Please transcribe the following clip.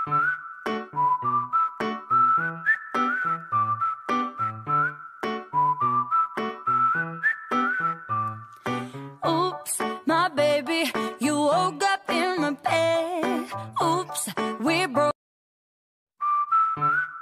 Oops, my baby, you woke up in my bed. Oops, we broke.